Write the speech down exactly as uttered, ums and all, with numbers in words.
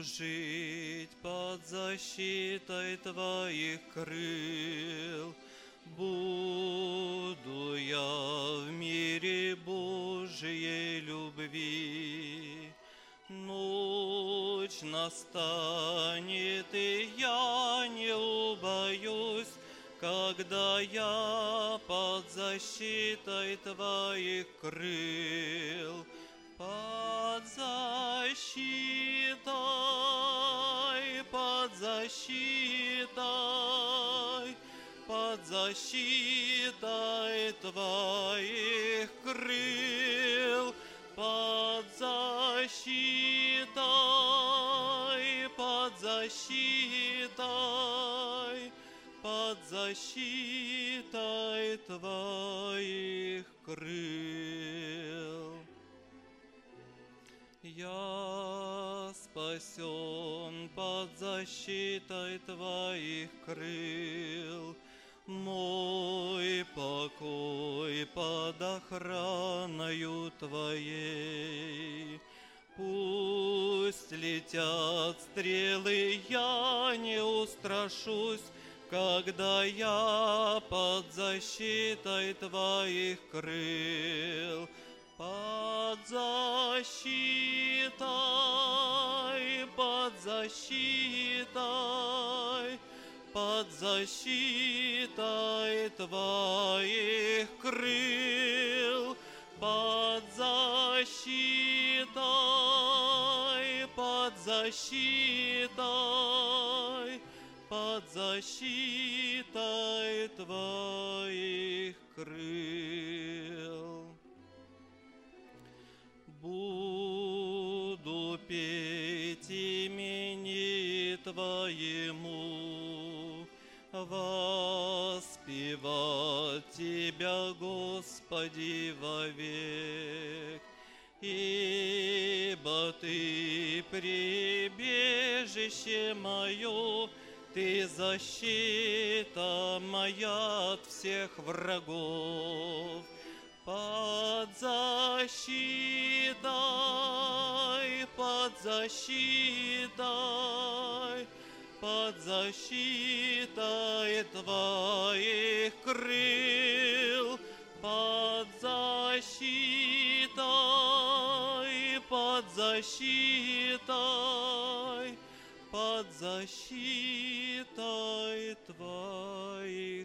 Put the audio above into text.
жить под защитой Твоих крыл. Буду я в мире Божией любви. Ночь настанет, и я не убоюсь, когда я под защитой Твоих крыл. Под защитой, под защитой, под защитой Твоих крыл. Под защитой, под защитой, под защитой Твоих крыл. Я спасен под защитой Твоих крыл. Мой покой под охраною Твоей. Пусть летят стрелы, я не устрашусь, когда я под защитой Твоих крыл. Под защитой, под защитой, под защитой Твоих крыл. Под защитой, под защитой, под защитой Твоих крыл. Буду петь имени Твоему, воспевать Тебя, Господи, вовек. Ибо Ты прибежище мое, Ты защита моя от всех врагов. Под защитой, под защитой, под защитой Твоих крыл. Под защитой, под защитой, под защитой Твоих